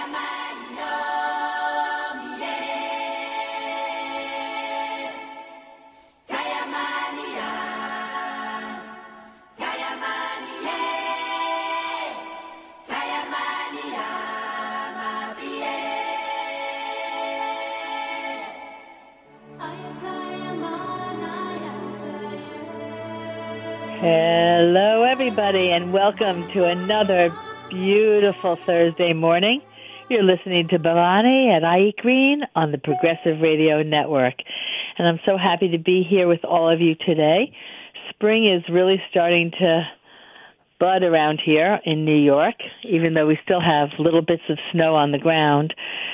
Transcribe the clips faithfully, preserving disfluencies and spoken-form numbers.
Hello, everybody, and welcome to another beautiful Thursday morning. You're listening to Bhavani at I Eat Green on the Progressive Radio Network, and I'm so happy to be here with all of you today. Spring is really starting to bud around here in New York, even though we still have little bits of snow on the ground.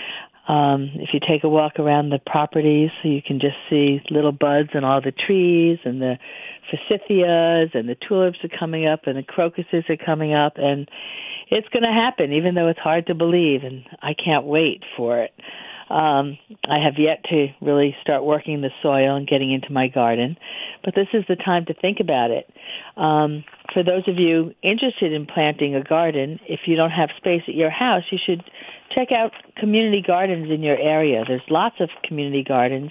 Um, if you take a walk around the properties, you can just see little buds on all the trees, and the forsythias and the tulips are coming up, and the crocuses are coming up, and it's going to happen, even though it's hard to believe, and I can't wait for it. Um, I have yet to really start working the soil and getting into my garden, but this is the time to think about it. Um, for those of you interested in planting a garden, if you don't have space at your house, you should check out community gardens in your area. There's lots of community gardens,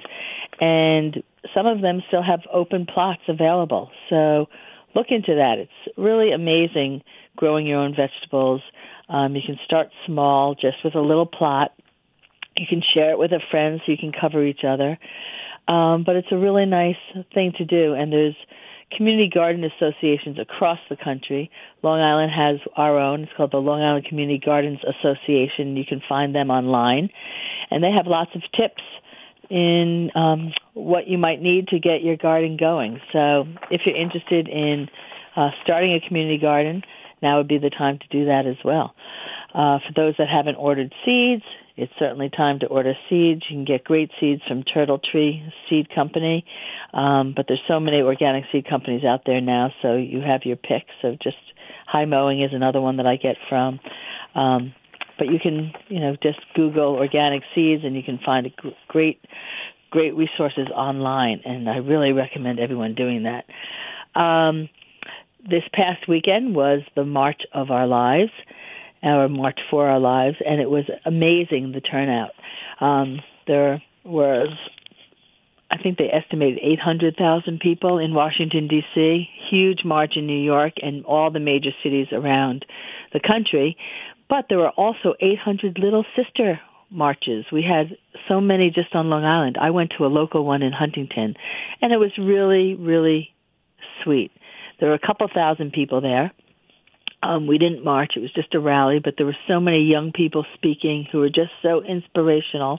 and some of them still have open plots available. So look into that. It's really amazing growing your own vegetables. Um, you can start small, just with a little plot. You can share it with a friend so you can cover each other. Um, but it's a really nice thing to do, and there's community garden associations across the country. Long Island has our own. It's called the Long Island Community Gardens Association. You can find them online, and they have lots of tips in um, what you might need to get your garden going. So if you're interested in uh, starting a community garden, now would be the time to do that as well. Uh, for those that haven't ordered seeds, it's certainly time to order seeds. You can get great seeds from Turtle Tree Seed Company, um, but there's so many organic seed companies out there now, so you have your pick. So just High Mowing is another one that I get from. Um, but you can, you know, just Google organic seeds, and you can find a great, great resources online, and I really recommend everyone doing that. Um, this past weekend was the March of Our Lives, or March for Our Lives, and it was amazing, the turnout. Um, there was, I think they estimated eight hundred thousand people in Washington, D C, huge march in New York and all the major cities around the country, but there were also eight hundred little sister marches. We had so many just on Long Island. I went to a local one in Huntington, and it was really, really sweet. There were a couple thousand people there. Um, we didn't march. It was just a rally, but there were so many young people speaking who were just so inspirational.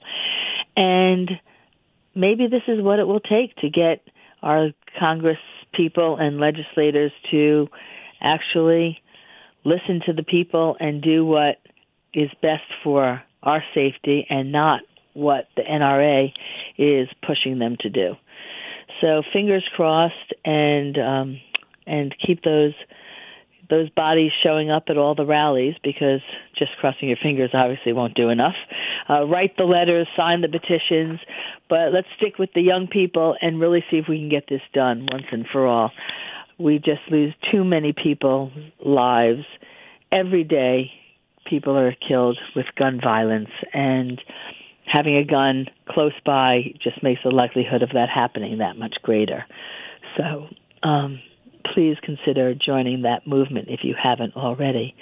And maybe this is what it will take to get our Congress people and legislators to actually listen to the people and do what is best for our safety and not what the N R A is pushing them to do. So fingers crossed, and um, and keep those those bodies showing up at all the rallies, because just crossing your fingers obviously won't do enough. Uh, write the letters, sign the petitions, but let's stick with the young people and really see if we can get this done once and for all. We just lose too many people's lives. Every day, people are killed with gun violence, and having a gun close by just makes the likelihood of that happening that much greater. So, um, please consider joining that movement if you haven't already.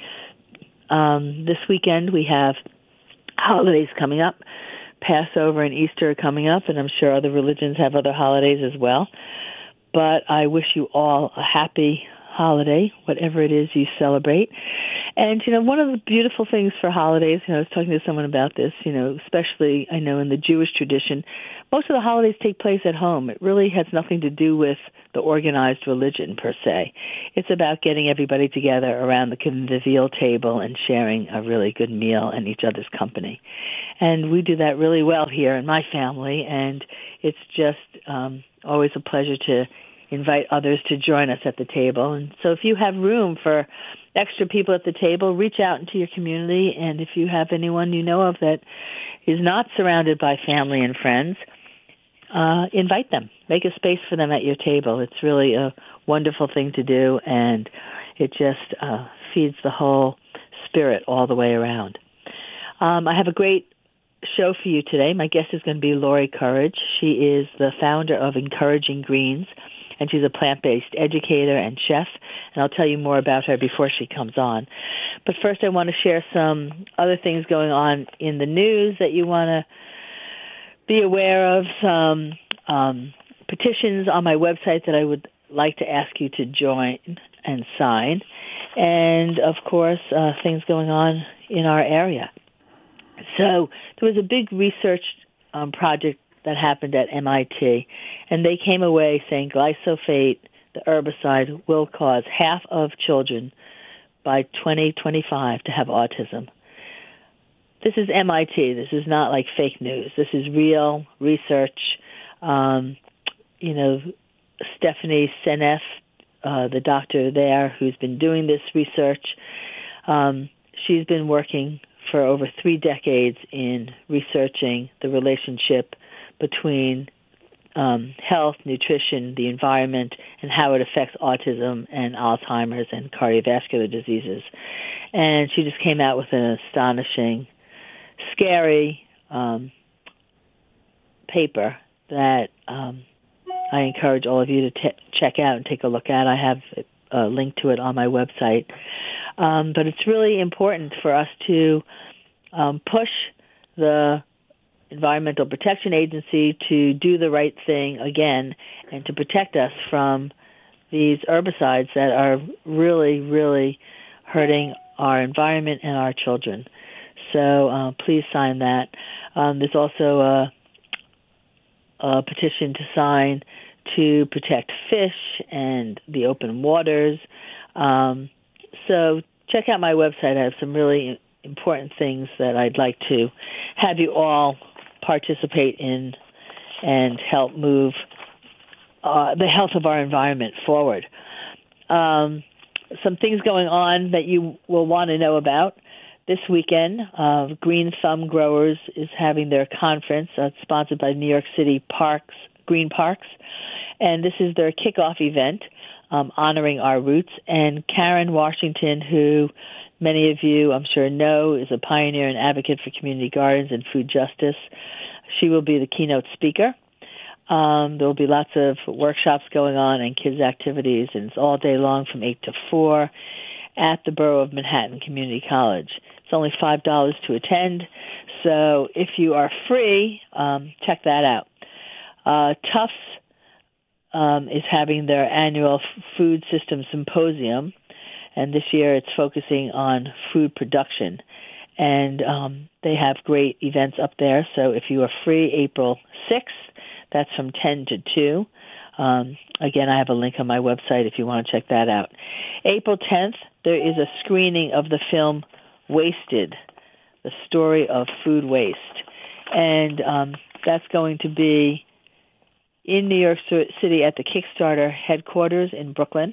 Um, this weekend we have holidays coming up. Passover and Easter are coming up, and I'm sure other religions have other holidays as well. But I wish you all a happy holiday, whatever it is you celebrate. And, you know, one of the beautiful things for holidays, you know, I was talking to someone about this, you know, especially I know in the Jewish tradition, most of the holidays take place at home. It really has nothing to do with the organized religion per se. It's about getting everybody together around the convivial table and sharing a really good meal and each other's company. And we do that really well here in my family, and it's just um, always a pleasure to invite others to join us at the table. And so if you have room for extra people at the table, reach out into your community, and if you have anyone you know of that is not surrounded by family and friends, uh, invite them. Make a space for them at your table. It's really a wonderful thing to do, and it just uh, feeds the whole spirit all the way around. Um, I have a great show for you today. My guest is going to be Lori Courage. She is the founder of Encouraging Greens, and she's a plant-based educator and chef, and I'll tell you more about her before she comes on. But first, I want to share some other things going on in the news that you want to be aware of, some um, petitions on my website that I would like to ask you to join and sign, and, of course, uh, things going on in our area. So there was a big research um, project that happened at M I T, and they came away saying glyphosate, the herbicide, will cause half of children by twenty twenty-five to have autism. This is M I T. This is not like fake news. This is real research. Um, you know, Stephanie Seneff, uh, the doctor there who's been doing this research, um, she's been working for over three decades in researching the relationship between um, health, nutrition, the environment, and how it affects autism and Alzheimer's and cardiovascular diseases. And she just came out with an astonishing, scary um, paper that um, I encourage all of you to t- check out and take a look at. I have a link to it on my website. Um, but it's really important for us to um, push the Environmental Protection Agency to do the right thing again and to protect us from these herbicides that are really, really hurting our environment and our children. So uh, please sign that. Um, there's also a, a petition to sign to protect fish and the open waters. Um, so check out my website. I have some really important things that I'd like to have you all participate in and help move uh, the health of our environment forward. Um, some things going on that you will want to know about. This weekend, uh, Green Thumb Growers is having their conference. Uh, it's sponsored by New York City Parks, Green Parks, and this is their kickoff event, um, honoring our roots. And Karen Washington, who many of you, I'm sure, know, is a pioneer and advocate for community gardens and food justice. She will be the keynote speaker. Um, there will be lots of workshops going on and kids' activities, and it's all day long from eight to four at the Borough of Manhattan Community College. It's only five dollars to attend, so if you are free, um, check that out. Uh, Tufts um, is having their annual Food System Symposium, and this year it's focusing on food production. And um, they have great events up there, so if you are free, April sixth, that's from ten to two. Um, again, I have a link on my website if you want to check that out. April tenth, there is a screening of the film Wasted, the story of food waste. And um, that's going to be in New York City at the Kickstarter headquarters in Brooklyn.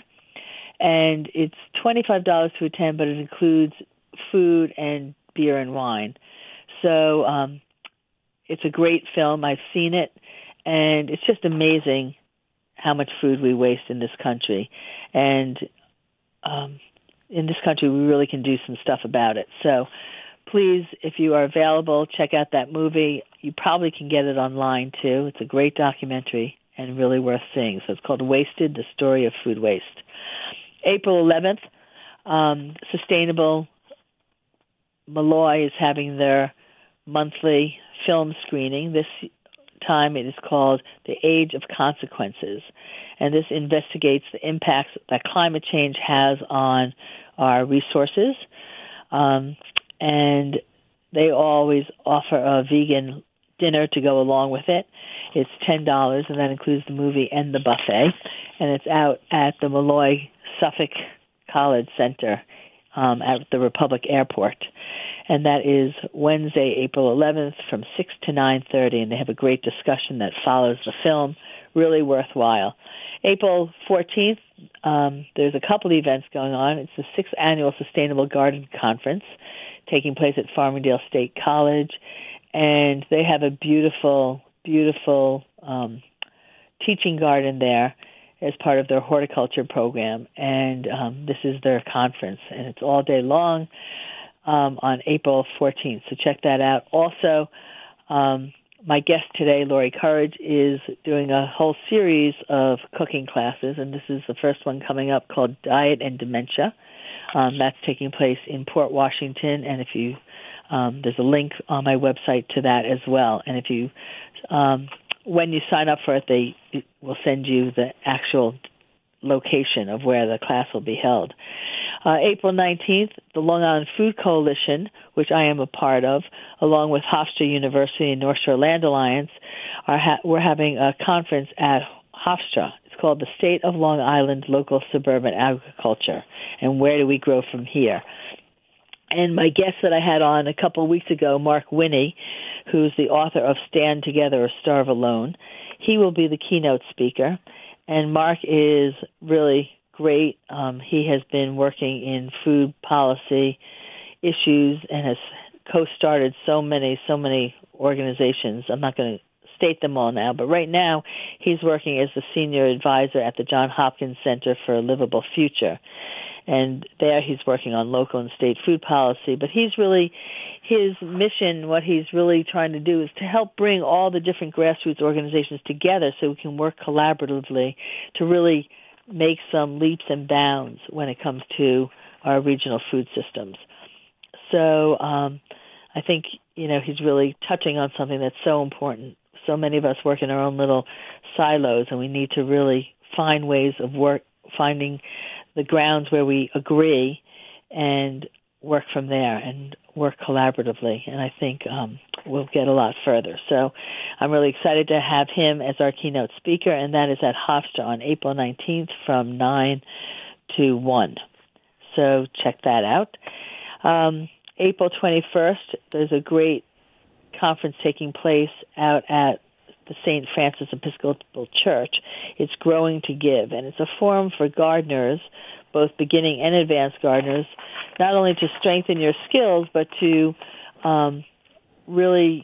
And it's twenty-five dollars to attend, but it includes food and beer and wine. So um, it's a great film. I've seen it, and it's just amazing how much food we waste in this country. And um, in this country, we really can do some stuff about it. So please, if you are available, check out that movie. You probably can get it online, too. It's a great documentary and really worth seeing. So it's called Wasted, the Story of Food Waste. April eleventh, um, Sustainable Malloy is having their monthly film screening. This time it is called The Age of Consequences, and this investigates the impacts that climate change has on our resources. Um, and they always offer a vegan dinner to go along with it. It's ten dollars, and that includes the movie and the buffet, and it's out at the Malloy Suffolk College Center um, at the Republic Airport. And that is Wednesday, April eleventh from six to nine thirty, and they have a great discussion that follows the film, really worthwhile. April fourteenth, um, there's a couple of events going on. It's the sixth Annual Sustainable Garden Conference taking place at Farmingdale State College, and they have a beautiful, beautiful um, teaching garden there as part of their horticulture program, and um, this is their conference, and it's all day long. um, on April fourteenth. So check that out. Also, um, my guest today, Lori Courage, is doing a whole series of cooking classes, and this is the first one coming up called Diet and Dementia. Um, that's taking place in Port Washington, and if you um, there's a link on my website to that as well. And if you um, when you sign up for it, they will send you the actual location of where the class will be held. Uh, April nineteenth, the Long Island Food Coalition, which I am a part of, along with Hofstra University and North Shore Land Alliance, are ha- we're having a conference at Hofstra. It's called the State of Long Island Local Suburban Agriculture, and where do we grow from here? And my guest that I had on a couple of weeks ago, Mark Winnie, who's the author of Stand Together or Starve Alone, he will be the keynote speaker. And Mark is really great. Um, he has been working in food policy issues and has co-started so many, so many organizations. I'm not going to state them all now, but right now he's working as the senior advisor at the Johns Hopkins Center for a Livable Future. And there he's working on local and state food policy. But he's really, his mission, what he's really trying to do is to help bring all the different grassroots organizations together so we can work collaboratively to really make some leaps and bounds when it comes to our regional food systems. So um, I think, you know, he's really touching on something that's so important. So many of us work in our own little silos, and we need to really find ways of work, finding the grounds where we agree and work from there and work collaboratively. And I think um, we'll get a lot further. So I'm really excited to have him as our keynote speaker, and that is at Hofstra on April nineteenth from nine to one. So check that out. Um, April twenty-first, there's a great conference taking place out at the Saint Francis Episcopal Church. It's Growing to Give, and it's a forum for gardeners, both beginning and advanced gardeners, not only to strengthen your skills, but to um, really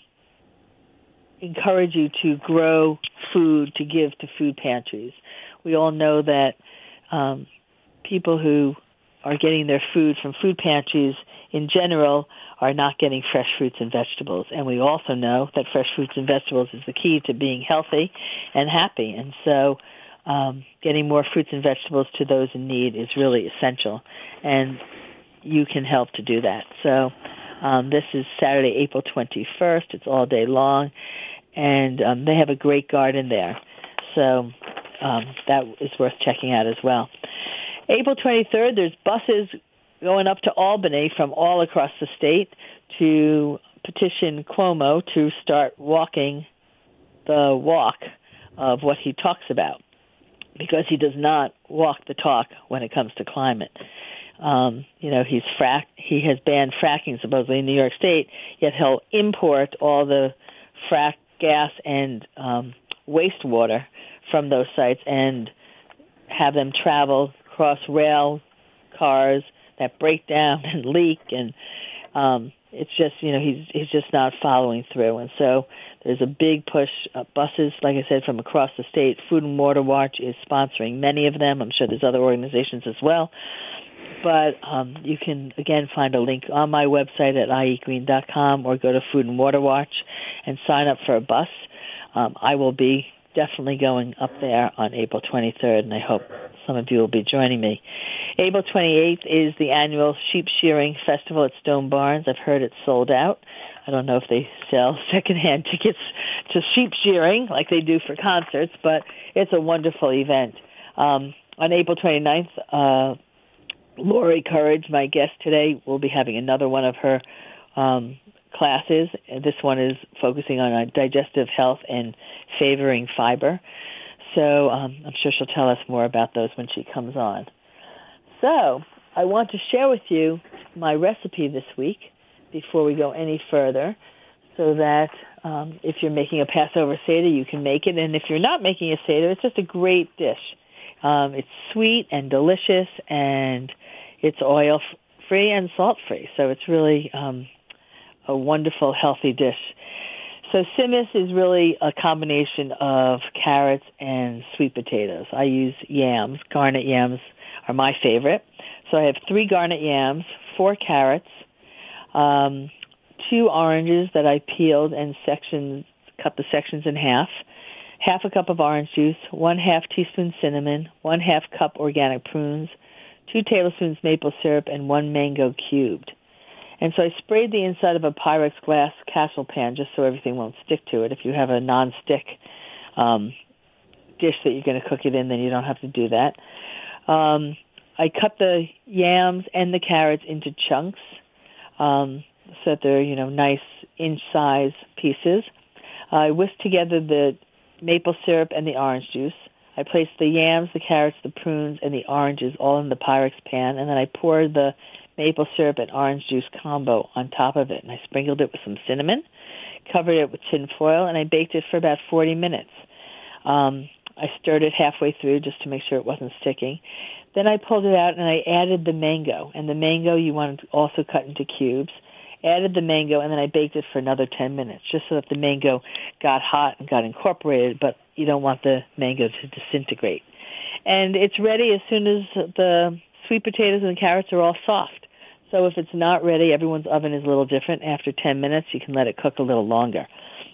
encourage you to grow food to give to food pantries. We all know that um, people who are getting their food from food pantries in general are not getting fresh fruits and vegetables. And we also know that fresh fruits and vegetables is the key to being healthy and happy. And so um, getting more fruits and vegetables to those in need is really essential. And you can help to do that. So um, this is Saturday, April twenty-first. It's all day long. And um, they have a great garden there. So um, that is worth checking out as well. April twenty-third, there's buses going up to Albany from all across the state to petition Cuomo to start walking the walk of what he talks about, because he does not walk the talk when it comes to climate. Um, you know, he's frack. He has banned fracking supposedly in New York State, yet he'll import all the frack gas and um, wastewater from those sites and have them travel across rail cars that break down and leak, and um, it's just, you know, he's he's just not following through. And so there's a big push. Uh, buses, like I said, from across the state. Food and Water Watch is sponsoring many of them. I'm sure there's other organizations as well. But um, you can, again, find a link on my website at i e green dot com or go to Food and Water Watch and sign up for a bus. Um, I will be definitely going up there on April twenty-third, and I hope some of you will be joining me. April twenty-eighth is the annual Sheep Shearing Festival at Stone Barns. I've heard it's sold out. I don't know if they sell secondhand tickets to sheep shearing like they do for concerts, but it's a wonderful event. Um, on April twenty-ninth, uh, Lori Courage, my guest today, will be having another one of her um, classes. This one is focusing on uh, digestive health and favoring fiber. So um, I'm sure she'll tell us more about those when she comes on. So I want to share with you my recipe this week before we go any further, so that um, if you're making a Passover Seder, you can make it. And if you're not making a Seder, it's just a great dish. Um, it's sweet and delicious, and it's oil-free and salt-free. So it's really um, a wonderful, healthy dish. So simmus is really a combination of carrots and sweet potatoes. I use yams. Garnet yams are my favorite. So I have three garnet yams, four carrots, um, two oranges that I peeled and sections, cut the sections in half, half a cup of orange juice, one half teaspoon cinnamon, one half cup organic prunes, two tablespoons maple syrup, and one mango cubed. And so I sprayed the inside of a Pyrex glass casserole pan just so everything won't stick to it. If you have a non-stick um, dish that you're going to cook it in, then you don't have to do that. Um, I cut the yams and the carrots into chunks um, so that they're, you know, nice inch-size pieces. I whisked together the maple syrup and the orange juice. I placed the yams, the carrots, the prunes, and the oranges all in the Pyrex pan, and then I poured the maple syrup and orange juice combo on top of it, and I sprinkled it with some cinnamon, covered it with tin foil, and I baked it for about forty minutes. Um, I stirred it halfway through just to make sure it wasn't sticking. Then I pulled it out, and I added the mango, and the mango you want to also cut into cubes. Added the mango, and then I baked it for another ten minutes, just so that the mango got hot and got incorporated, but you don't want the mango to disintegrate. And it's ready as soon as the sweet potatoes and the carrots are all soft. So if it's not ready, everyone's oven is a little different. After ten minutes, you can let it cook a little longer.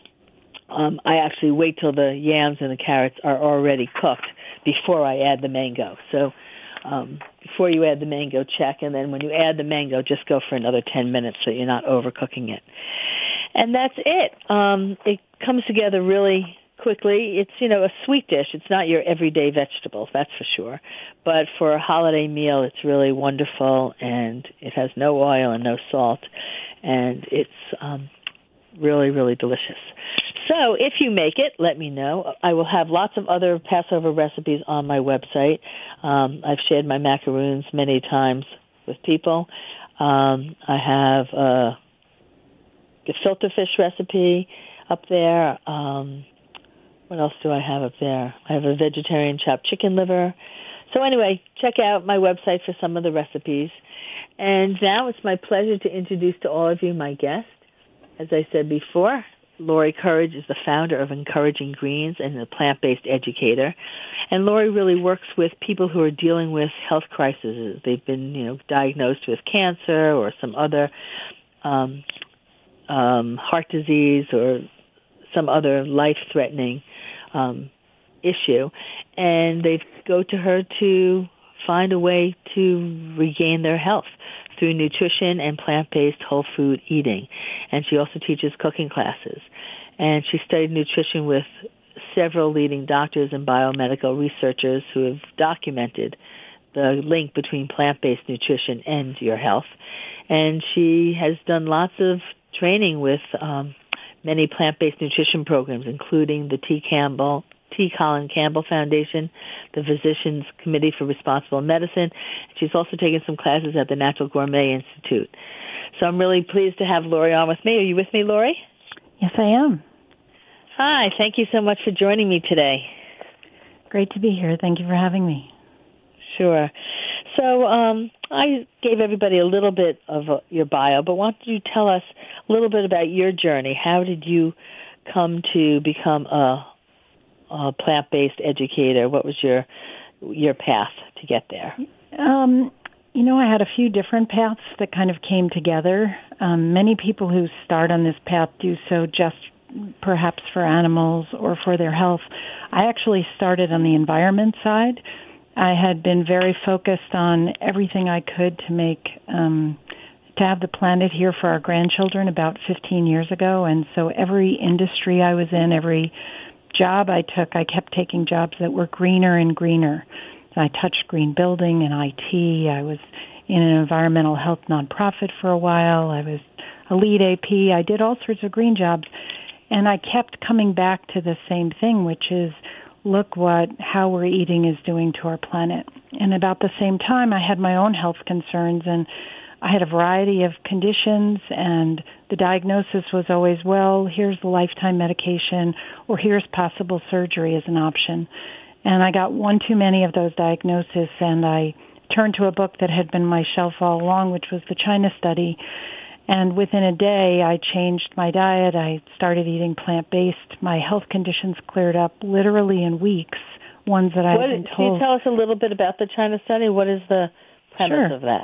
Um, I actually wait till the yams and the carrots are already cooked before I add the mango. So um, before you add the mango, check. And then when you add the mango, just go for another ten minutes so you're not overcooking it. And that's it. Um, it comes together really quickly. It's, you know, a sweet dish. It's not your everyday vegetables, that's for sure. But for a holiday meal, it's really wonderful, and it has no oil and no salt, and it's um, really, really delicious. So if you make it, let me know. I will have lots of other Passover recipes on my website. Um, I've shared my macaroons many times with people. Um, I have a gefilte fish recipe up there. Um, what else do I have up there? I have a vegetarian chopped chicken liver. So anyway, check out my website for some of the recipes. And now it's my pleasure to introduce to all of you my guest. As I said before, Lori Courage is the founder of Encouraging Greens and a plant-based educator. And Lori really works with people who are dealing with health crises. They've been, you know, diagnosed with cancer or some other um, um, heart disease or some other life-threatening um, issue. And they go to her to find a way to regain their health through nutrition and plant-based whole food eating. And she also teaches cooking classes. And she studied nutrition with several leading doctors and biomedical researchers who have documented the link between plant-based nutrition and your health. And she has done lots of training with um, many plant-based nutrition programs, including the T. Campbell T. Colin Campbell Foundation, the Physicians Committee for Responsible Medicine. She's also taken some classes at the Natural Gourmet Institute. So I'm really pleased to have Lori on with me. Are you with me, Lori? Yes, I am. Hi, thank you so much for joining me today. Great to be here. Thank you for having me. Sure. So um, I gave everybody a little bit of uh, your bio, but why don't you tell us a little bit about your journey? How did you come to become a Uh, plant-based educator? What was your your path to get there? Um, you know, I had a few different paths that kind of came together. Um, many people who start on this path do so just perhaps for animals or for their health. I actually started on the environment side. I had been very focused on everything I could to make um, to have the planet here for our grandchildren about fifteen years ago, and so every industry I was in, every job I took, I kept taking jobs that were greener and greener. So I touched green building and I T. I was in an environmental health nonprofit for a while. I was a lead A P. I did all sorts of green jobs. And I kept coming back to the same thing, which is look what how we're eating is doing to our planet. And about the same time, I had my own health concerns, and I had a variety of conditions, and the diagnosis was always, well, here's the lifetime medication, or here's possible surgery as an option. And I got one too many of those diagnoses, and I turned to a book that had been on my shelf all along, which was the China Study. And within a day, I changed my diet. I started eating plant-based. My health conditions cleared up literally in weeks, ones that I had been told. Can you tell us a little bit about the China Study? What is the premise sure. of that?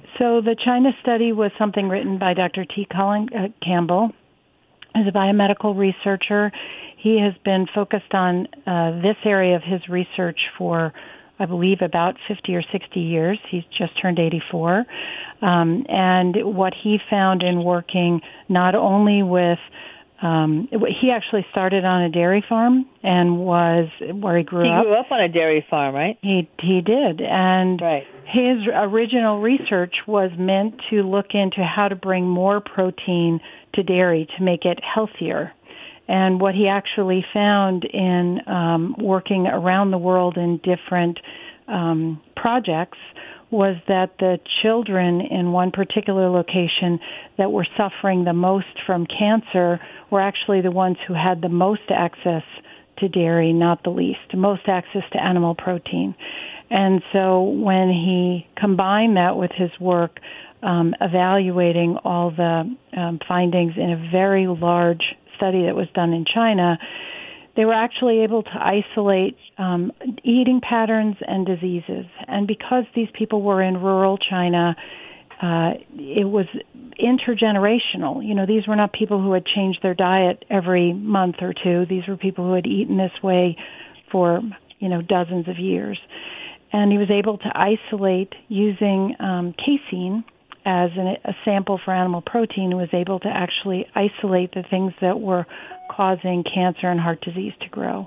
So the China study was something written by Doctor T. Colin uh, Campbell. He's a biomedical researcher. He has been focused on uh, this area of his research for, I believe, about fifty or sixty years. He's just turned eighty-four. Um, and what he found in working not only with Um, he actually started on a dairy farm and was where he grew he up. He grew up on a dairy farm, right? He he did, and right. his original research was meant to look into how to bring more protein to dairy to make it healthier. And what he actually found in um, working around the world in different um, projects was that the children in one particular location that were suffering the most from cancer were actually the ones who had the most access to dairy, not the least, most access to animal protein. And so when he combined that with his work um, evaluating all the um, findings in a very large study that was done in China, they were actually able to isolate um, eating patterns and diseases. And because these people were in rural China, uh, it was intergenerational. You know, these were not people who had changed their diet every month or two. These were people who had eaten this way for, you know, dozens of years. And he was able to isolate using um, casein as an, a sample for animal protein, was able to actually isolate the things that were causing cancer and heart disease to grow.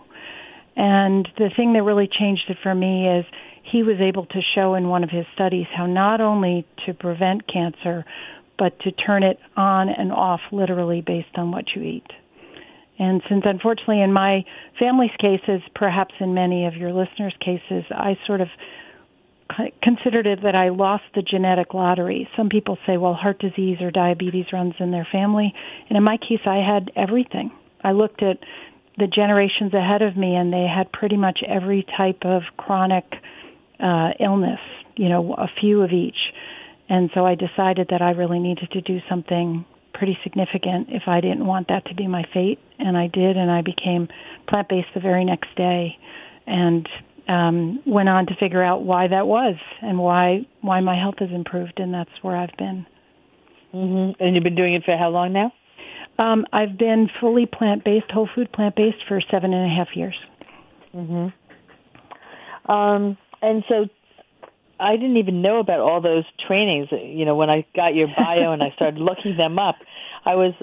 And the thing that really changed it for me is he was able to show in one of his studies how not only to prevent cancer, but to turn it on and off literally based on what you eat. And since unfortunately in my family's cases, perhaps in many of your listeners' cases, I sort of considered it that I lost the genetic lottery. Some people say, well, heart disease or diabetes runs in their family. And in my case, I had everything. I looked at the generations ahead of me, and they had pretty much every type of chronic uh, illness, you know, a few of each. And so I decided that I really needed to do something pretty significant if I didn't want that to be my fate. And I did, and I became plant-based the very next day. And Um, went on to figure out why that was and why why my health has improved, and that's where I've been. Mm-hmm. And you've been doing it for how long now? Um, I've been fully plant-based, whole food plant-based for seven and a half years. Mm-hmm. Um, and so I didn't even know about all those trainings. You know, when I got your bio and I started looking them up, I was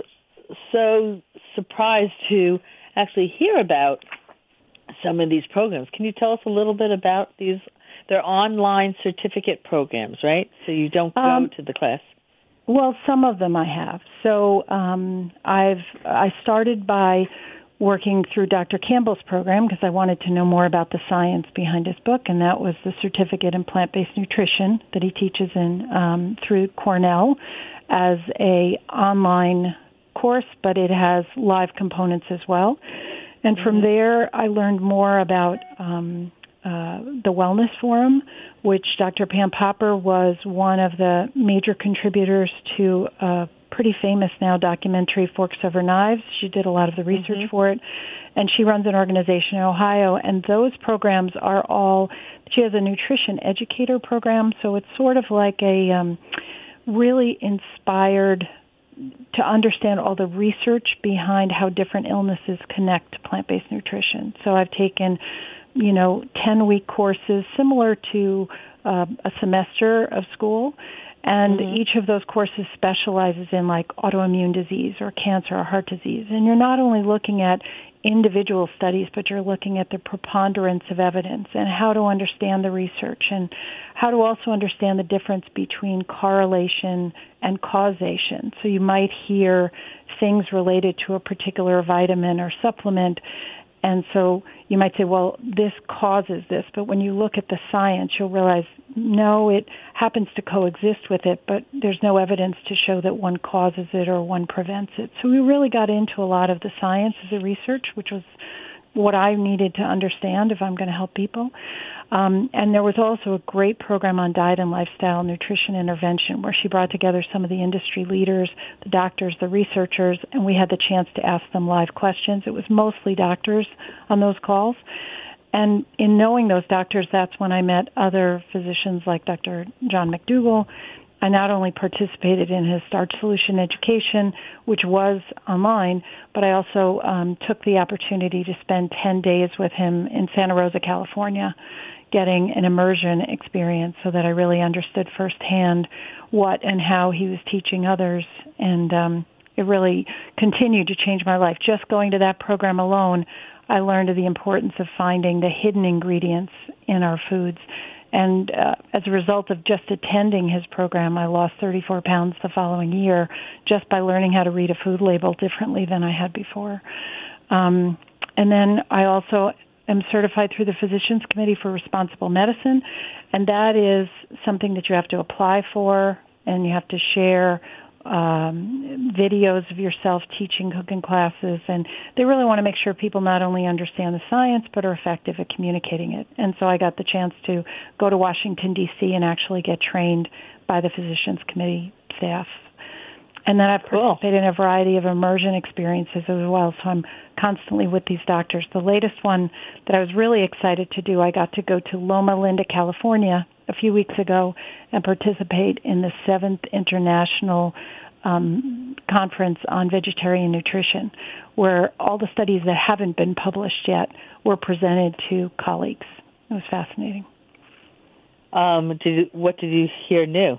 so surprised to actually hear about some of these programs. Can you tell us a little bit about these? They're online certificate programs, right? So you don't go um, to the class. Well, some of them I have. So um, I've I started by working through Doctor Campbell's program because I wanted to know more about the science behind his book, and that was the certificate in plant-based nutrition that he teaches in um, through Cornell as a online course, but it has live components as well. And from there, I learned more about um, uh, the Wellness Forum, which Doctor Pam Popper was one of the major contributors to a pretty famous now documentary, Forks Over Knives. She did a lot of the research mm-hmm. for it, and she runs an organization in Ohio, and those programs are all, she has a nutrition educator program, so it's sort of like a um, really inspired to understand all the research behind how different illnesses connect to plant-based nutrition. So I've taken, you know, ten-week courses similar to uh, a semester of school, and mm-hmm. each of those courses specializes in, like, autoimmune disease or cancer or heart disease. And you're not only looking at individual studies, but you're looking at the preponderance of evidence and how to understand the research and how to also understand the difference between correlation and causation. So you might hear things related to a particular vitamin or supplement, and so you might say, well, this causes this. But when you look at the science, you'll realize, no, it happens to coexist with it, but there's no evidence to show that one causes it or one prevents it. So we really got into a lot of the science as a research, which was what I needed to understand if I'm going to help people. Um, and there was also a great program on diet and lifestyle nutrition intervention where she brought together some of the industry leaders, the doctors, the researchers, and we had the chance to ask them live questions. It was mostly doctors on those calls. And in knowing those doctors, that's when I met other physicians like Doctor John McDougall, I not only participated in his Starch Solution education, which was online, but I also um, took the opportunity to spend ten days with him in Santa Rosa, California, getting an immersion experience so that I really understood firsthand what and how he was teaching others. And um, it really continued to change my life. Just going to that program alone, I learned of the importance of finding the hidden ingredients in our foods. And uh, as a result of just attending his program, I lost thirty-four pounds the following year just by learning how to read a food label differently than I had before. Um, and then I also am certified through the Physicians Committee for Responsible Medicine, and that is something that you have to apply for, and you have to share um, videos of yourself teaching cooking classes, and they really want to make sure people not only understand the science but are effective at communicating it. And so I got the chance to go to Washington, D C and actually get trained by the Physicians Committee staff. And then I've participated in a variety of immersion experiences as well, so I'm constantly with these doctors. The latest one that I was really excited to do, I got to go to Loma Linda, California a few weeks ago and participate in the seventh International um, Conference on Vegetarian Nutrition, where all the studies that haven't been published yet were presented to colleagues. It was fascinating. Um, did, what did you hear new?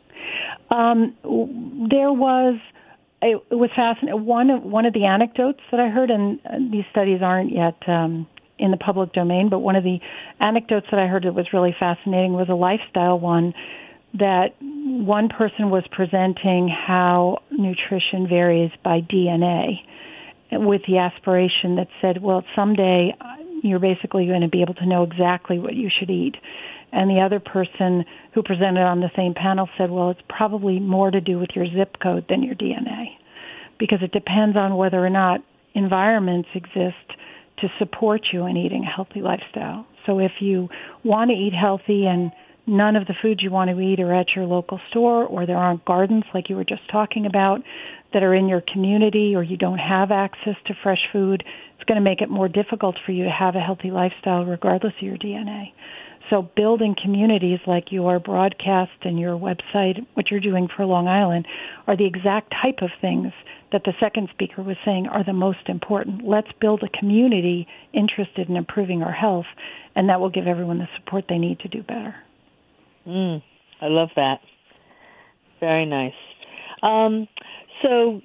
Um, there was, it, it was fascinating. One of, one of the anecdotes that I heard, and these studies aren't yet um, in the public domain, but one of the anecdotes that I heard that was really fascinating was a lifestyle one, that one person was presenting how nutrition varies by D N A with the aspiration that said, well, someday you're basically going to be able to know exactly what you should eat. And the other person who presented on the same panel said, well, it's probably more to do with your zip code than your D N A, because it depends on whether or not environments exist to support you in eating a healthy lifestyle. So if you want to eat healthy and none of the foods you want to eat are at your local store, or there aren't gardens like you were just talking about that are in your community, or you don't have access to fresh food, it's going to make it more difficult for you to have a healthy lifestyle regardless of your D N A. So building communities like your broadcast and your website, what you're doing for Long Island, are the exact type of things that the second speaker was saying are the most important. Let's build a community interested in improving our health, and that will give everyone the support they need to do better. Mm, I love that. Very nice. Um, so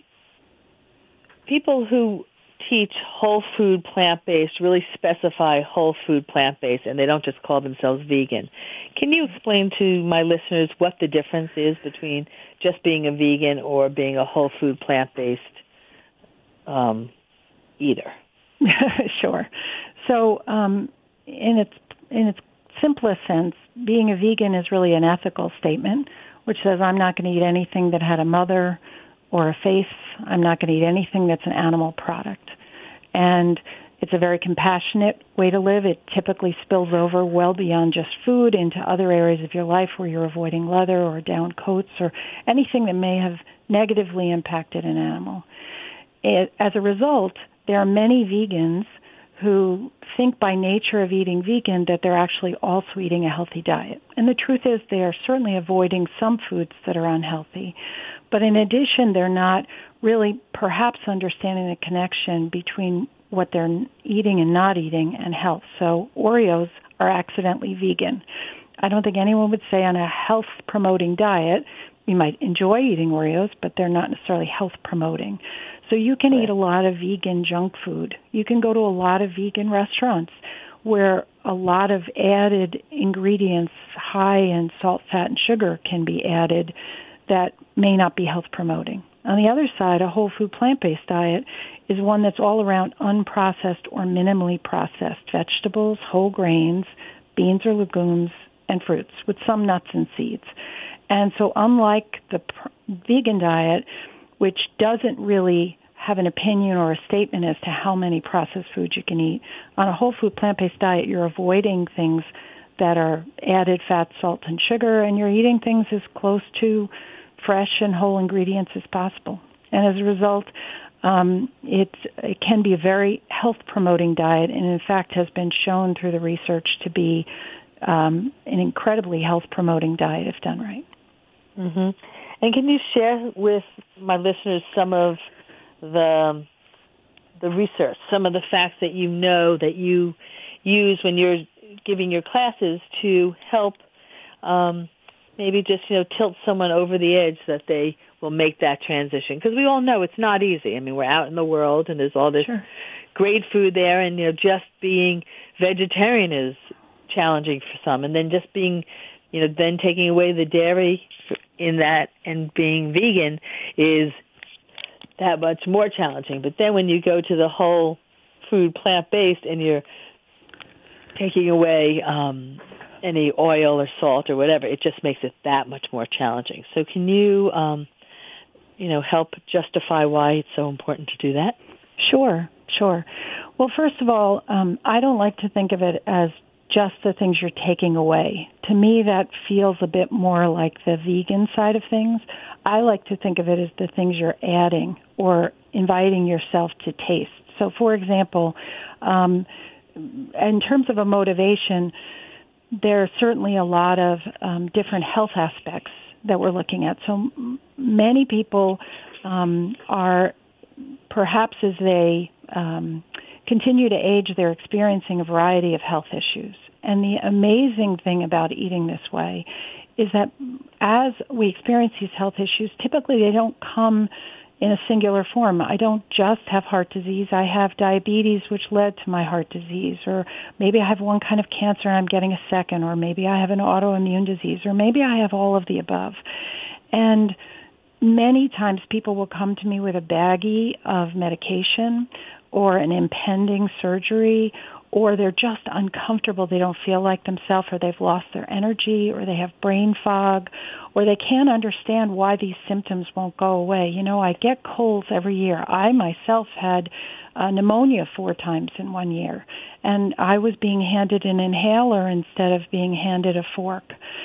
people who teach whole food plant-based really specify whole food plant-based, and they don't just call themselves vegan. Can you explain to my listeners what the difference is between just being a vegan or being a whole food plant-based um, eater? Sure. So um, in its in its simplest sense, being a vegan is really an ethical statement, which says I'm not going to eat anything that had a mother or a face. I'm not going to eat anything that's an animal product. And it's a very compassionate way to live. It typically spills over well beyond just food into other areas of your life where you're avoiding leather or down coats or anything that may have negatively impacted an animal. It, as a result, there are many vegans who think by nature of eating vegan that they're actually also eating a healthy diet. And the truth is they are certainly avoiding some foods that are unhealthy. But in addition, they're not really perhaps understanding the connection between what they're eating and not eating and health. So Oreos are accidentally vegan. I don't think anyone would say on a health-promoting diet, you might enjoy eating Oreos, but they're not necessarily health-promoting. So you can eat a lot of vegan junk food. You can go to a lot of vegan restaurants where a lot of added ingredients high in salt, fat, and sugar can be added that may not be health-promoting. On the other side, a whole food plant-based diet is one that's all around unprocessed or minimally processed vegetables, whole grains, beans or legumes, and fruits, with some nuts and seeds. And so unlike the pr- vegan diet, which doesn't really have an opinion or a statement as to how many processed foods you can eat, on a whole food plant-based diet, you're avoiding things that are added fat, salt, and sugar, and you're eating things as close to fresh and whole ingredients as possible. And as a result, um, it, it can be a very health-promoting diet, and in fact has been shown through the research to be um, an incredibly health-promoting diet if done right. Mm-hmm. And can you share with my listeners some of the the research, some of the facts that you know that you use when you're giving your classes to help um, maybe just, you know, tilt someone over the edge so that they will make that transition? Because we all know it's not easy. I mean, we're out in the world and there's all this Sure. great food there, and, you know, just being vegetarian is challenging for some, and then just being, you know, then taking away the dairy in that and being vegan is that much more challenging. But then when you go to the whole food plant-based and you're taking away um, any oil or salt or whatever, it just makes it that much more challenging. So can you, um, you know, help justify why it's so important to do that? Sure, sure. Well, first of all, um, I don't like to think of it as just the things you're taking away. To me, that feels a bit more like the vegan side of things. I like to think of it as the things you're adding or inviting yourself to taste. So, for example, um, in terms of a motivation, there are certainly a lot of um, different health aspects that we're looking at. So m- many people um, are, perhaps as they um, continue to age, they're experiencing a variety of health issues. And the amazing thing about eating this way is that as we experience these health issues, typically they don't come in a singular form. I don't just have heart disease. I have diabetes, which led to my heart disease. Or maybe I have one kind of cancer and I'm getting a second. Or maybe I have an autoimmune disease. Or maybe I have all of the above. And many times people will come to me with a baggie of medication or an impending surgery, or they're just uncomfortable. They don't feel like themselves, or they've lost their energy, or they have brain fog, or they can't understand why these symptoms won't go away. You know, I get colds every year. I myself had uh, pneumonia four times in one year, and I was being handed an inhaler instead of being handed a fork.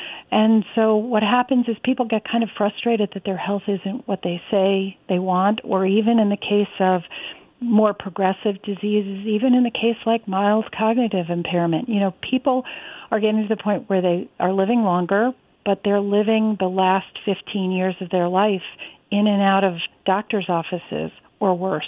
And so what happens is people get kind of frustrated that their health isn't what they say they want, or even in the case of more progressive diseases, even in the case like mild cognitive impairment. You know, people are getting to the point where they are living longer, but they're living the last fifteen years of their life in and out of doctor's offices or worse.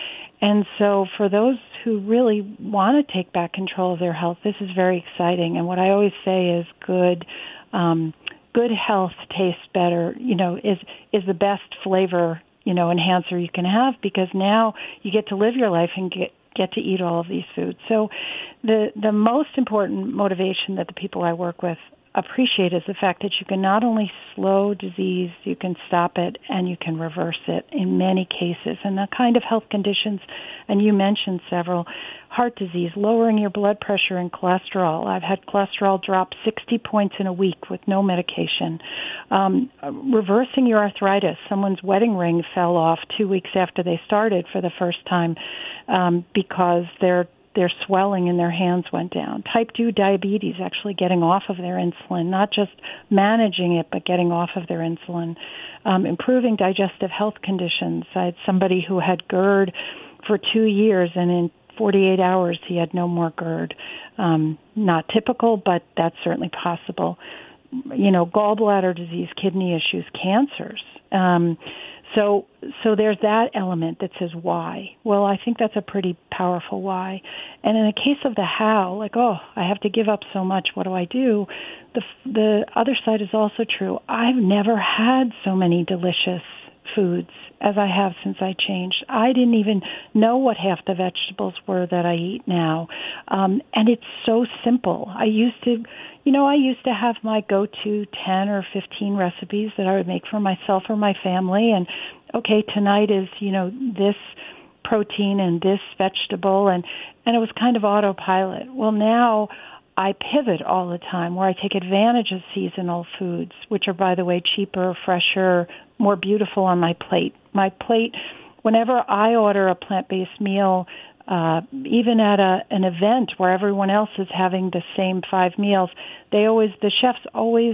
And so for those who really want to take back control of their health, this is very exciting. And what I always say is good um, good health tastes better, you know, is is the best flavor, you know, enhancer you can have, because now you get to live your life and get get to eat all of these foods. So the the most important motivation that the people I work with appreciate is the fact that you can not only slow disease, you can stop it, and you can reverse it in many cases. And the kind of health conditions, and you mentioned several, heart disease, lowering your blood pressure and cholesterol. I've had cholesterol drop sixty points in a week with no medication. Um, reversing your arthritis. Someone's wedding ring fell off two weeks after they started for the first time um, because their their swelling in their hands went down. Type two diabetes, actually getting off of their insulin, not just managing it, but getting off of their insulin. Um, improving digestive health conditions. I had somebody who had GERD for two years, and in forty-eight hours he had no more GERD. Um, not typical, but that's certainly possible. You know, gallbladder disease, kidney issues, cancers. Um, So so there's that element that says why. Well, I think that's a pretty powerful why. And in the case of the how, like, oh, I have to give up so much, what do I do? The the other side is also true. I've never had so many delicious foods as I have since I changed. I didn't even know what half the vegetables were that I eat now. Um, and it's so simple. I used to, you know, I used to have my go-to ten or fifteen recipes that I would make for myself or my family. And, okay, tonight is, you know, this protein and this vegetable. And, and it was kind of autopilot. Well, now I pivot all the time, where I take advantage of seasonal foods, which are, by the way, cheaper, fresher, more beautiful on my plate. My plate, whenever I order a plant-based meal, uh, even at a, an event where everyone else is having the same five meals, they always, the chefs always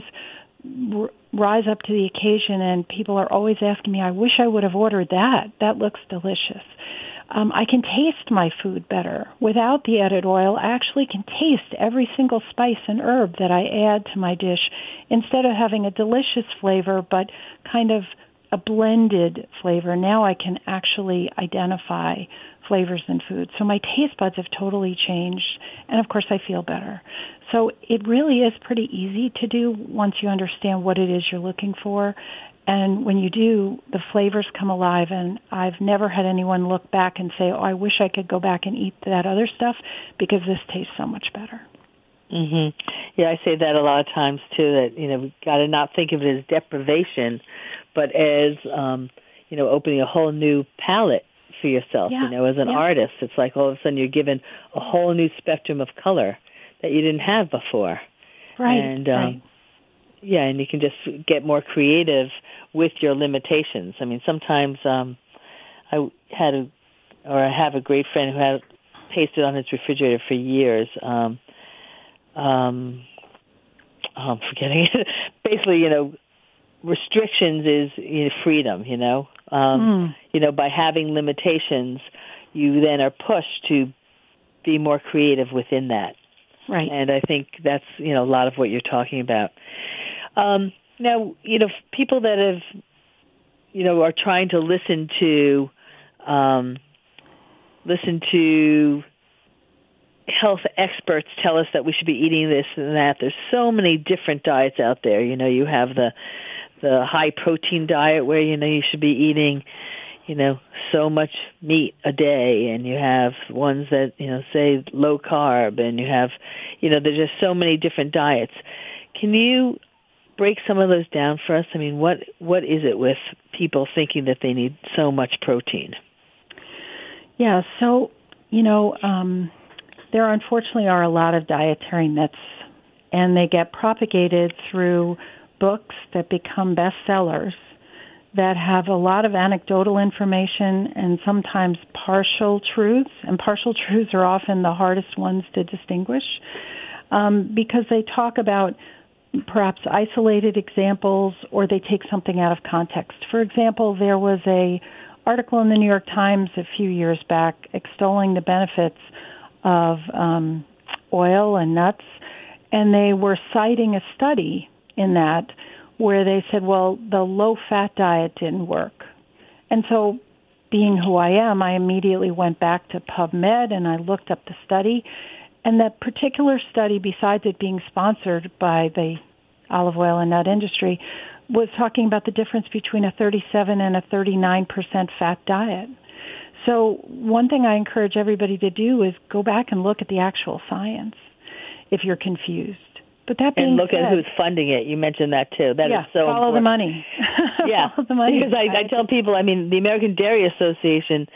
r- rise up to the occasion, and people are always asking me, I wish I would have ordered that. That looks delicious. Um, I can taste my food better. Without the added oil, I actually can taste every single spice and herb that I add to my dish instead of having a delicious flavor but kind of a blended flavor. Now I can actually identify flavors in food. So my taste buds have totally changed, and of course I feel better. So it really is pretty easy to do once you understand what it is you're looking for. And when you do, the flavors come alive, and I've never had anyone look back and say, oh, I wish I could go back and eat that other stuff because this tastes so much better. Mhm. Yeah, I say that a lot of times too, that, you know, we've got to not think of it as deprivation, but as, um, you know, opening a whole new palette for yourself. Yeah. You know, as an yeah. artist, it's like all of a sudden you're given a whole new spectrum of color that you didn't have before. Right, and, um, right. Yeah, and you can just get more creative with your limitations. I mean, sometimes um, I had a, or I have a great friend who had pasted on his refrigerator for years. Um, um, oh, I'm forgetting it. Basically, you know, restrictions is you know, freedom. You know, um, mm. you know, by having limitations, you then are pushed to be more creative within that. Right. And I think that's, you know, a lot of what you're talking about. Um, now, you know, people that have, you know, are trying to listen to, um, listen to health experts tell us that we should be eating this and that. There's so many different diets out there. You know, you have the the high protein diet where, you know, you should be eating, you know, so much meat a day, and you have ones that, you know, say low carb, and you have, you know, there's just so many different diets. Can you break some of those down for us? I mean, what what is it with people thinking that they need so much protein? Yeah, so, you know, um, there unfortunately are a lot of dietary myths, and they get propagated through books that become bestsellers that have a lot of anecdotal information and sometimes partial truths, and partial truths are often the hardest ones to distinguish um, because they talk about perhaps isolated examples, or they take something out of context. For example, there was a article in the New York Times a few years back extolling the benefits of um, oil and nuts, and they were citing a study in that where they said, well, the low-fat diet didn't work. And so, being who I am, I immediately went back to PubMed and I looked up the study. And that particular study, besides it being sponsored by the olive oil and nut industry, was talking about the difference between a thirty-seven and a thirty-nine percent fat diet. So one thing I encourage everybody to do is go back and look at the actual science if you're confused. But that being and look said, at who's funding it. You mentioned that too. That yeah, is so follow important. the money. Yeah, follow the money. Because I, I tell people, I mean, the American Dairy Association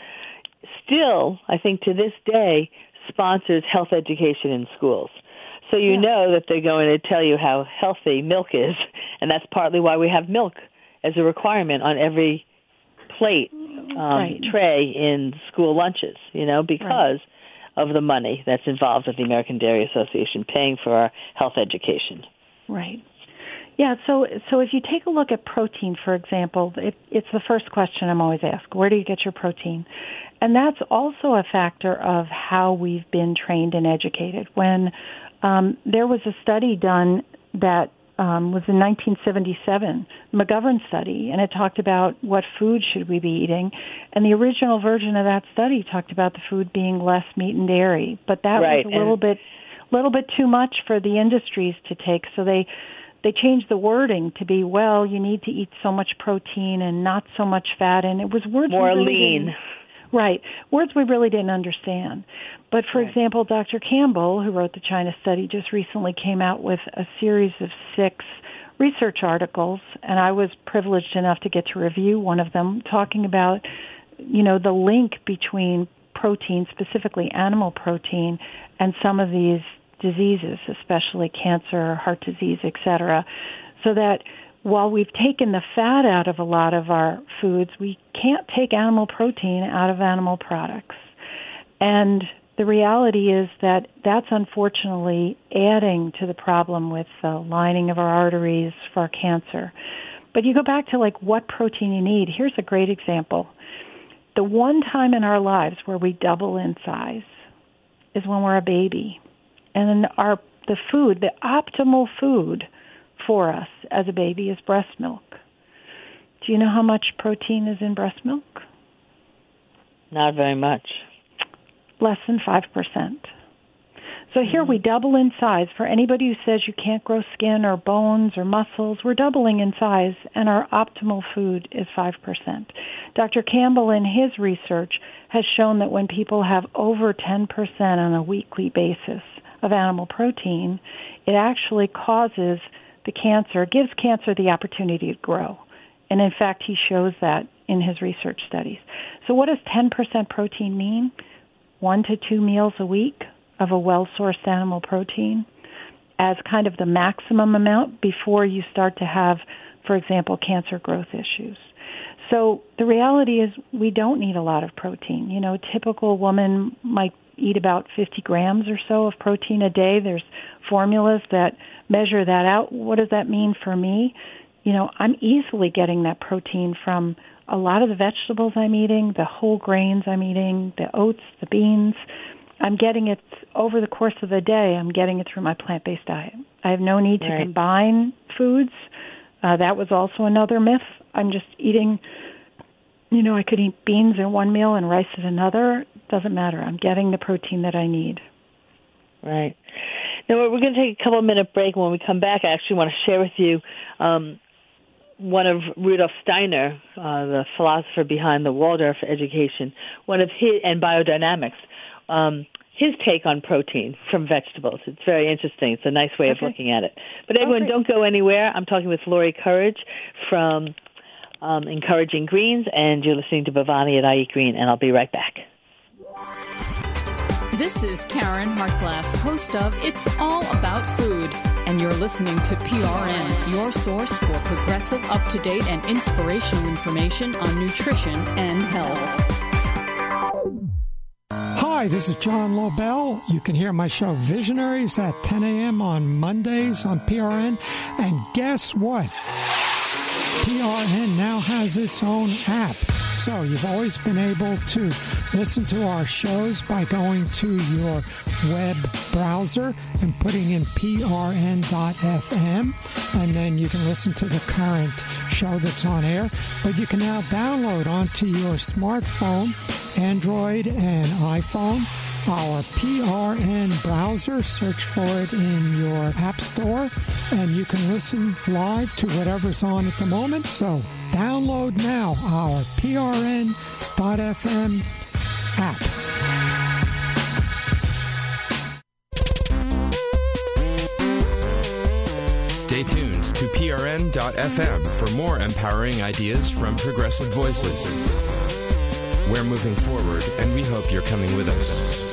still, I think to this day, sponsors health education in schools. So you yeah. know that they're going to tell you how healthy milk is, and that's partly why we have milk as a requirement on every plate um, right. tray in school lunches, you know, because right. of the money that's involved with the American Dairy Association paying for our health education. Right. Yeah, so so if you take a look at protein, for example, it, it's the first question I'm always asked, where do you get your protein? And that's also a factor of how we've been trained and educated. When um, there was a study done that um, was in nineteen seventy-seven, McGovern study, and it talked about what food should we be eating. And the original version of that study talked about the food being less meat and dairy, but that right. was a little bit, little bit too much for the industries to take. So they they changed the wording to be, well, you need to eat so much protein and not so much fat, and it was words more we really lean. Didn't, right, words we really didn't understand. But for right. example, Doctor Campbell, who wrote the China study, just recently came out with a series of six research articles, and I was privileged enough to get to review one of them, talking about, you know, the link between protein, specifically animal protein, and some of these diseases, especially cancer, heart disease, et cetera, so that while we've taken the fat out of a lot of our foods, we can't take animal protein out of animal products. And the reality is that that's unfortunately adding to the problem with the lining of our arteries for cancer. But you go back to, like, what protein you need. Here's a great example. The the one time in our lives where we double in size is when we're a baby. And then our the food, the optimal food for us as a baby is breast milk. Do you know how much protein is in breast milk? Not very much. Less than five percent. So here we double in size. For anybody who says you can't grow skin or bones or muscles, we're doubling in size, and our optimal food is five percent. Doctor Campbell, in his research, has shown that when people have over ten percent on a weekly basis of animal protein, it actually causes the cancer, gives cancer the opportunity to grow. And in fact, he shows that in his research studies. So what does ten percent protein mean? One to two meals a week of a well-sourced animal protein as kind of the maximum amount before you start to have, for example, cancer growth issues. So the reality is we don't need a lot of protein. You know, a typical woman might eat about fifty grams or so of protein a day. There's formulas that measure that out. What does that mean for me? You know, I'm easily getting that protein from a lot of the vegetables I'm eating, the whole grains I'm eating, the oats, the beans. I'm getting it over the course of the day. I'm getting it through my plant-based diet. I have no need right. to combine foods. Uh, that was also another myth. I'm just eating, you know, I could eat beans in one meal and rice in another. Doesn't matter. I'm getting the protein that I need. Right. Now, we're going to take a couple-minute break. When we come back, I actually want to share with you um, one of Rudolf Steiner, uh, the philosopher behind the Waldorf education, one of his, and biodynamics, um, his take on protein from vegetables. It's very interesting. It's a nice way okay. of looking at it. But everyone, okay. don't go anywhere. I'm talking with Lori Courage from um, Encouraging Greens, and you're listening to Bhavani at I Eat Green, and I'll be right back. This is Karen Hartglass, host of It's All About Food, and you're listening to P R N, your source for progressive, up-to-date, and inspirational information on nutrition and health. Hi, this is John Lobel. You can hear my show Visionaries at ten a.m. on Mondays on P R N. And guess what? P R N now has its own app. So you've always been able to listen to our shows by going to your web browser and putting in P R N dot F M, and then you can listen to the current show that's on air. But you can now download onto your smartphone, Android and iPhone, our P R N browser. Search for it in your app store, and you can listen live to whatever's on at the moment. So download now our P R N dot F M app. Stay tuned to P R N dot F M for more empowering ideas from Progressive Voices. We're moving forward, and we hope you're coming with us.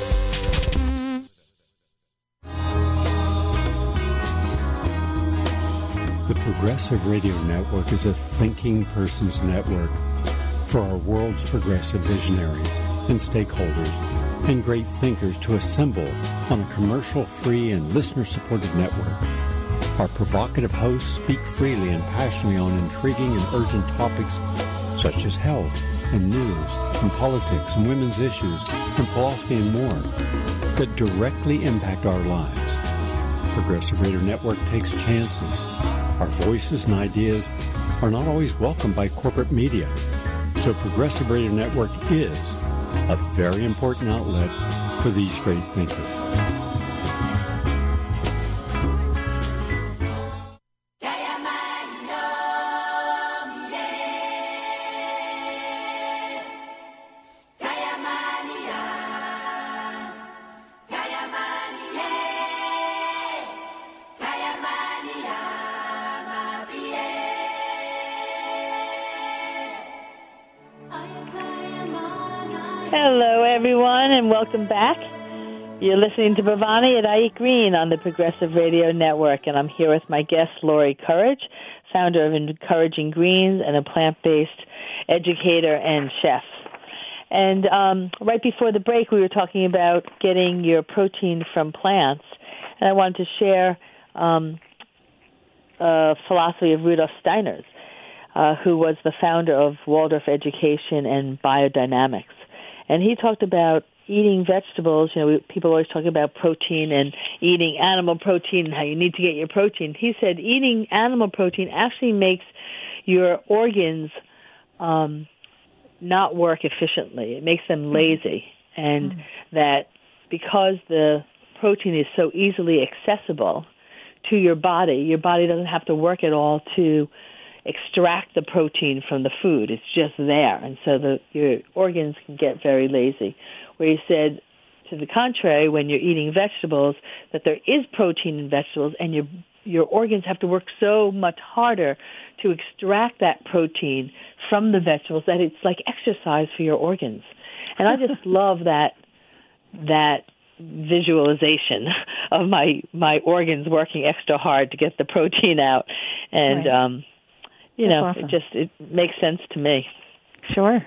The Progressive Radio Network is a thinking person's network for our world's progressive visionaries and stakeholders and great thinkers to assemble on a commercial-free and listener-supported network. Our provocative hosts speak freely and passionately on intriguing and urgent topics such as health and news and politics and women's issues and philosophy and more that directly impact our lives. Progressive Radio Network takes chances. Our voices and ideas are not always welcomed by corporate media. So Progressive Radio Network is a very important outlet for these great thinkers. Hello, everyone, and welcome back. You're listening to Bhavani at I Eat Green on the Progressive Radio Network, and I'm here with my guest, Lori Courage, founder of Encouraging Greens and a plant-based educator and chef. And um, right before the break, we were talking about getting your protein from plants, and I wanted to share um, a philosophy of Rudolf Steiner's. uh, who was the founder of Waldorf Education and Biodynamics. And he talked about eating vegetables. You know, we, people always talk about protein and eating animal protein and how you need to get your protein. He said eating animal protein actually makes your organs um, not work efficiently. It makes them lazy. And mm. that because the protein is so easily accessible to your body, your body doesn't have to work at all to extract the protein from the food. It's just there. And so the, your organs can get very lazy. Where he said, to the contrary, when you're eating vegetables, that there is protein in vegetables, and your your organs have to work so much harder to extract that protein from the vegetables that it's like exercise for your organs. And I just love that that visualization of my my organs working extra hard to get the protein out. And right. um, you That's know, awesome. it just it makes sense to me. Sure.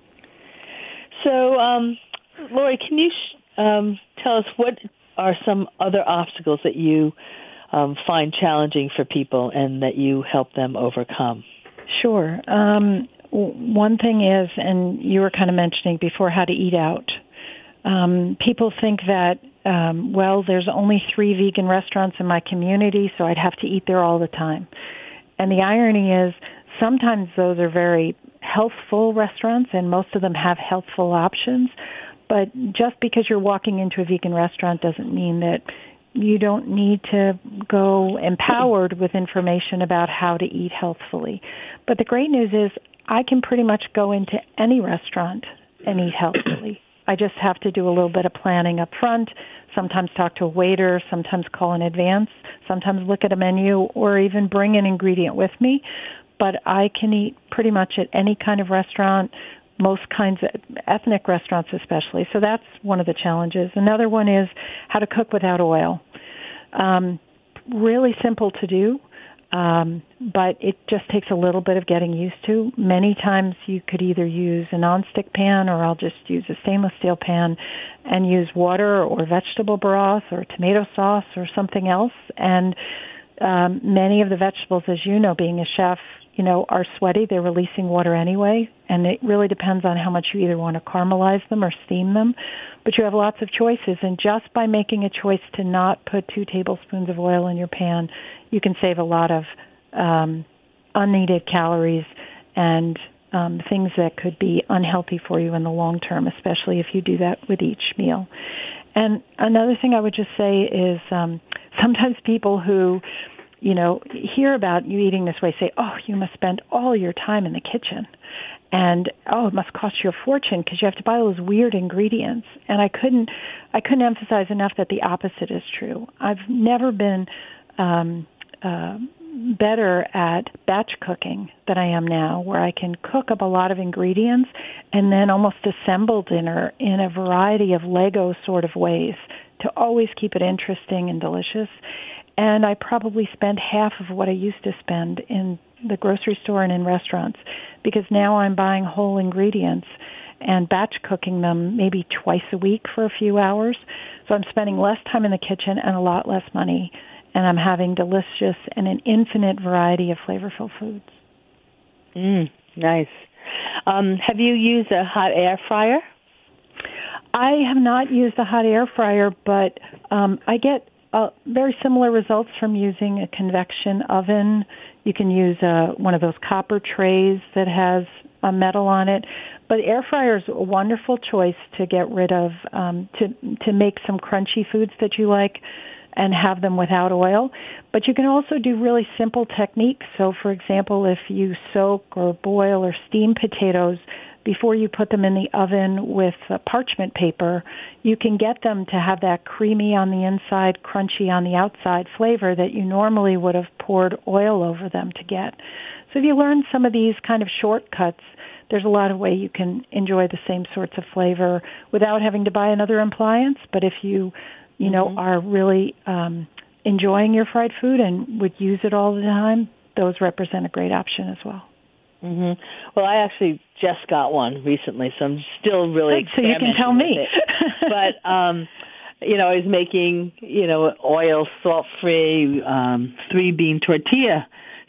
So, um, Lori, can you sh- um, tell us what are some other obstacles that you um, find challenging for people and that you help them overcome? Sure. Um, w- one thing is, and you were kind of mentioning before, how to eat out. Um, people think that, um, well, there's only three vegan restaurants in my community, so I'd have to eat there all the time. And the irony is, sometimes those are very healthful restaurants, and most of them have healthful options. But just because you're walking into a vegan restaurant doesn't mean that you don't need to go empowered with information about how to eat healthfully. But the great news is I can pretty much go into any restaurant and eat healthfully. I just have to do a little bit of planning up front, sometimes talk to a waiter, sometimes call in advance, sometimes look at a menu, or even bring an ingredient with me. But I can eat pretty much at any kind of restaurant, most kinds of ethnic restaurants especially. So that's one of the challenges. Another one is how to cook without oil. Um, really simple to do, um, but it just takes a little bit of getting used to. Many times you could either use a nonstick pan, or I'll just use a stainless steel pan and use water or vegetable broth or tomato sauce or something else. And um, many of the vegetables, as you know, being a chef, you know, are sweaty. They're releasing water anyway, and it really depends on how much you either want to caramelize them or steam them. But you have lots of choices, and just by making a choice to not put two tablespoons of oil in your pan, you can save a lot of um, unneeded calories and um, things that could be unhealthy for you in the long term, especially if you do that with each meal. And another thing I would just say is um, sometimes people who you know, hear about you eating this way, say, oh, you must spend all your time in the kitchen. And, oh, it must cost you a fortune because you have to buy those weird ingredients. And I couldn't I couldn't emphasize enough that the opposite is true. I've never been um, uh, better at batch cooking than I am now, where I can cook up a lot of ingredients and then almost assemble dinner in a variety of Lego sort of ways to always keep it interesting and delicious. And I probably spend half of what I used to spend in the grocery store and in restaurants, because now I'm buying whole ingredients and batch cooking them maybe twice a week for a few hours. So I'm spending less time in the kitchen and a lot less money, and I'm having delicious and an infinite variety of flavorful foods. Mm, nice. Um, have you used a hot air fryer? I have not used a hot air fryer, but um, I get Uh, very similar results from using a convection oven. You can use uh, one of those copper trays that has a metal on it. But air fryer is a wonderful choice to get rid of, um, to to make some crunchy foods that you like and have them without oil. But you can also do really simple techniques. So, for example, if you soak or boil or steam potatoes before you put them in the oven with uh, parchment paper, you can get them to have that creamy on the inside, crunchy on the outside flavor that you normally would have poured oil over them to get. So if you learn some of these kind of shortcuts, there's a lot of way you can enjoy the same sorts of flavor without having to buy another appliance. But if you, you know, mm-hmm. are really um, enjoying your fried food and would use it all the time, those represent a great option as well. Mm-hmm. Well, I actually just got one recently, so I'm still really Good, so you can tell me. But, um, you know, I was making, you know, oil, salt-free, um, three-bean tortilla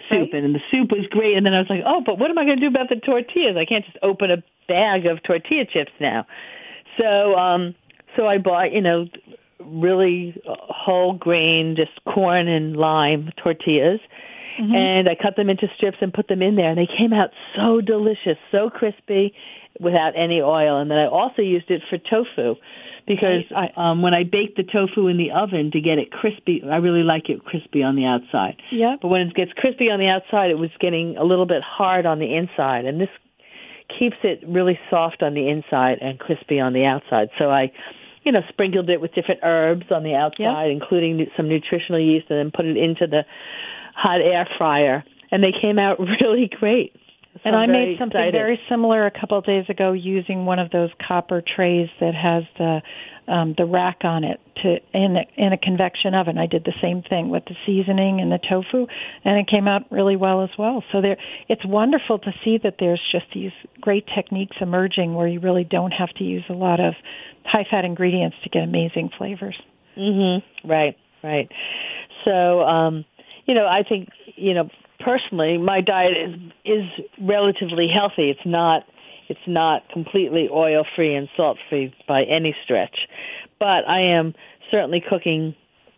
soup, right. and the soup was great. And then I was like, oh, but what am I going to do about the tortillas? I can't just open a bag of tortilla chips now. So, um, so I bought, you know, really whole grain, just corn and lime tortillas. Mm-hmm. And I cut them into strips and put them in there, and they came out so delicious, so crispy, without any oil. And then I also used it for tofu, because I, um, when I bake the tofu in the oven to get it crispy, I really like it crispy on the outside. Yeah. But when it gets crispy on the outside, it was getting a little bit hard on the inside, and this keeps it really soft on the inside and crispy on the outside. So I, you know, sprinkled it with different herbs on the outside, yeah. including some nutritional yeast, and then put it into the hot air fryer, and they came out really great. So and I'm I made something excited. very similar a couple of days ago using one of those copper trays that has the um, the rack on it to in a, in a convection oven. I did the same thing with the seasoning and the tofu, and it came out really well as well. So there, it's wonderful to see that there's just these great techniques emerging where you really don't have to use a lot of high-fat ingredients to get amazing flavors. Mm-hmm. Right, right. So, um, you know, I think, you know, personally, my diet is is relatively healthy. It's not it's not completely oil-free and salt-free by any stretch, but I am certainly cooking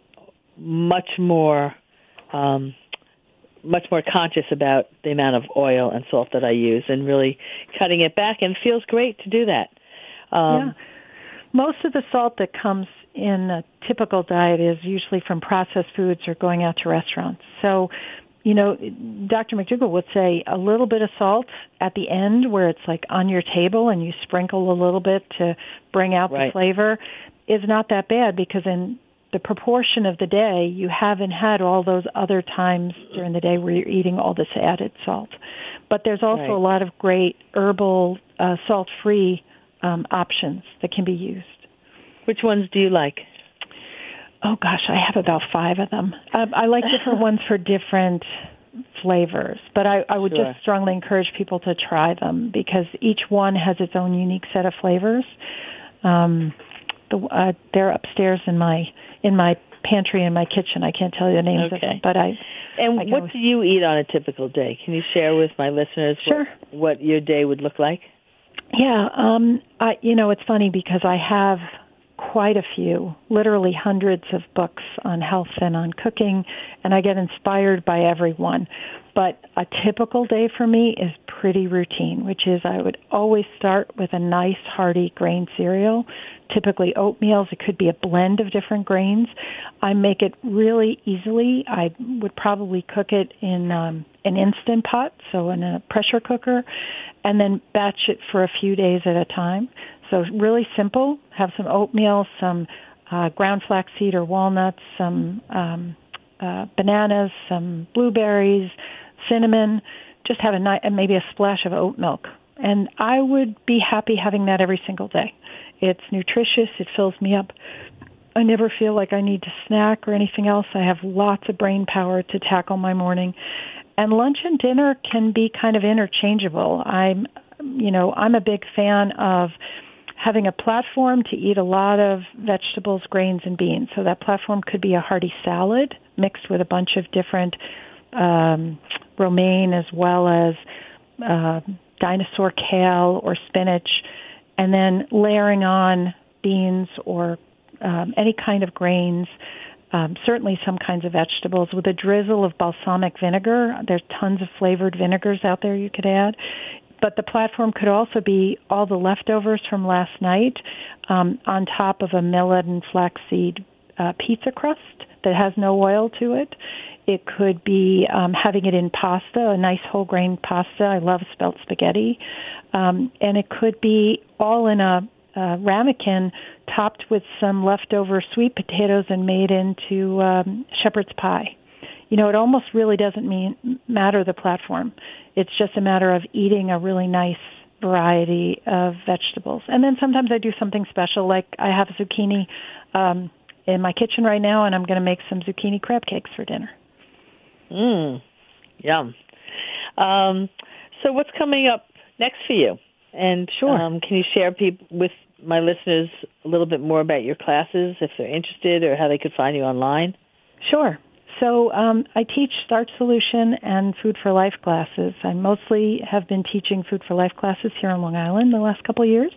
much more um, much more conscious about the amount of oil and salt that I use, and really cutting it back. And it feels great to do that. Um, yeah. Most of the salt that comes in a typical diet is usually from processed foods or going out to restaurants. So, you know, Doctor McDougall would say a little bit of salt at the end where it's like on your table and you sprinkle a little bit to bring out right. the flavor is not that bad, because in the proportion of the day you haven't had all those other times during the day where you're eating all this added salt. But there's also right. a lot of great herbal uh, salt-free um, options that can be used. Which ones do you like? Oh, gosh, I have about five of them. Uh, I like different ones for different flavors, but I, I would sure. just strongly encourage people to try them because each one has its own unique set of flavors. Um, the, uh, they're upstairs in my in my pantry in my kitchen. I can't tell you the names okay. of them, but I. And I what always... do you eat on a typical day? Can you share with my listeners sure. what, what your day would look like? Yeah, um, I, you know, it's funny because I have quite a few, literally hundreds of books on health and on cooking, and I get inspired by every one. But a typical day for me is pretty routine, which is I would always start with a nice, hearty grain cereal, typically oatmeals. It could be a blend of different grains. I make it really easily. I would probably cook it in um, an Instant Pot, so in a pressure cooker, and then batch it for a few days at a time. So really simple. Have some oatmeal, some uh, ground flaxseed or walnuts, some um, uh, bananas, some blueberries, cinnamon. Just have a ni- and maybe a splash of oat milk. And I would be happy having that every single day. It's nutritious. It fills me up. I never feel like I need to snack or anything else. I have lots of brain power to tackle my morning. And lunch and dinner can be kind of interchangeable. I'm, you know, I'm a big fan of having a platform to eat a lot of vegetables, grains, and beans. So that platform could be a hearty salad mixed with a bunch of different um, romaine as well as uh, dinosaur kale or spinach, and then layering on beans or um, any kind of grains, um, certainly some kinds of vegetables, with a drizzle of balsamic vinegar. There's tons of flavored vinegars out there you could add. But the platform could also be all the leftovers from last night um, on top of a millet and flaxseed uh, pizza crust that has no oil to it. It could be um, having it in pasta, a nice whole grain pasta. I love spelt spaghetti. Um, and it could be all in a, a ramekin topped with some leftover sweet potatoes and made into um, shepherd's pie. You know, it almost really doesn't mean matter the platform. It's just a matter of eating a really nice variety of vegetables. And then sometimes I do something special, like I have zucchini um, in my kitchen right now, and I'm going to make some zucchini crab cakes for dinner. Mmm, yum. Um, so what's coming up next for you? And sure. um, can you share peop- with my listeners a little bit more about your classes, if they're interested, or how they could find you online? Sure. So um, I teach Start Solution and Food for Life classes. I mostly have been teaching Food for Life classes here on Long Island the last couple of years.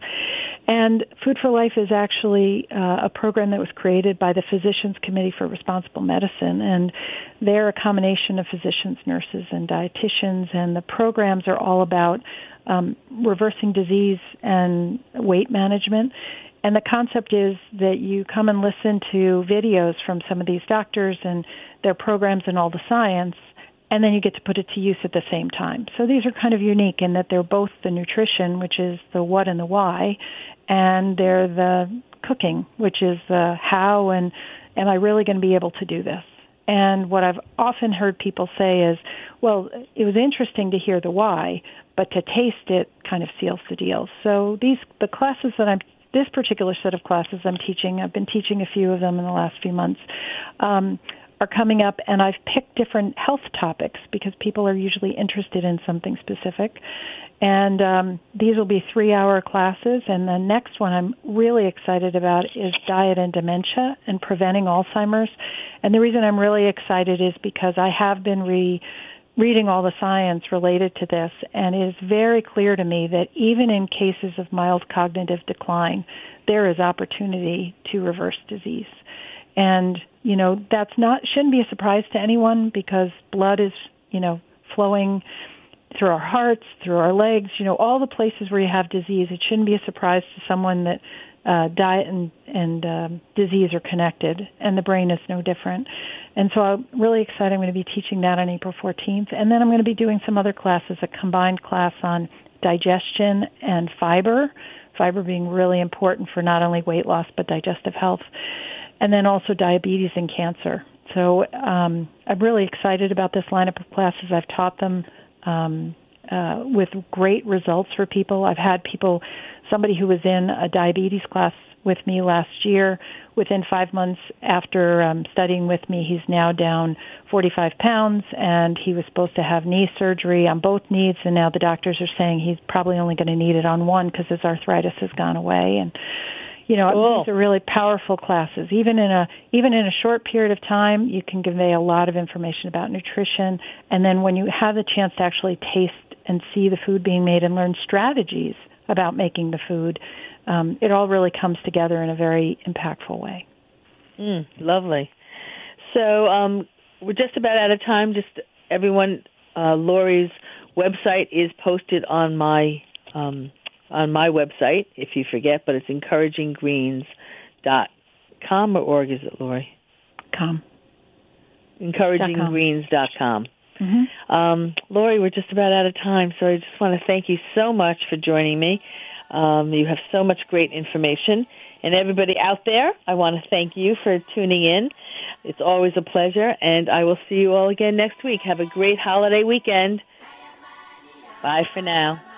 And Food for Life is actually uh, a program that was created by the Physicians Committee for Responsible Medicine. And they're a combination of physicians, nurses, and dietitians. And the programs are all about um, reversing disease and weight management. And the concept is that you come and listen to videos from some of these doctors and their programs and all the science, and then you get to put it to use at the same time. So these are kind of unique in that they're both the nutrition, which is the what and the why, and they're the cooking, which is the how and am I really going to be able to do this? And what I've often heard people say is, well, it was interesting to hear the why, but to taste it kind of seals the deal. So these the classes that I'm This particular set of classes I'm teaching, I've been teaching a few of them in the last few months, um, are coming up, and I've picked different health topics because people are usually interested in something specific. And um, these will be three-hour classes, and the next one I'm really excited about is diet and dementia and preventing Alzheimer's. And the reason I'm really excited is because I have been re- reading all the science related to this, and it is very clear to me that even in cases of mild cognitive decline, there is opportunity to reverse disease. And, you know, that's not, shouldn't be a surprise to anyone because blood is, you know, flowing through our hearts, through our legs, you know, all the places where you have disease. It shouldn't be a surprise to someone that uh, diet and, and um, disease are connected, and the brain is no different. And so I'm really excited. I'm going to be teaching that on April fourteenth. And then I'm going to be doing some other classes, a combined class on digestion and fiber, fiber being really important for not only weight loss but digestive health, and then also diabetes and cancer. So um, I'm really excited about this lineup of classes. I've taught them um, uh, with great results for people. I've had people, somebody who was in a diabetes class with me last year, within five months after um, studying with me, he's now down forty-five pounds, and he was supposed to have knee surgery on both knees, and now the doctors are saying he's probably only going to need it on one because his arthritis has gone away. And you know, cool. These are really powerful classes. Even in a even in a short period of time, you can convey a lot of information about nutrition, and then when you have the chance to actually taste and see the food being made and learn strategies about making the food, Um, it all really comes together in a very impactful way. Mm, lovely. So um, we're just about out of time. Just everyone, uh, Lori's website is posted on my um, on my website, if you forget, but it's encouraging greens dot com or org, is it, Lori? Com. encouraging greens dot com. Mm-hmm. Um, Lori, we're just about out of time, so I just want to thank you so much for joining me. Um, you have so much great information. And everybody out there, I want to thank you for tuning in. It's always a pleasure, and I will see you all again next week. Have a great holiday weekend. Bye for now.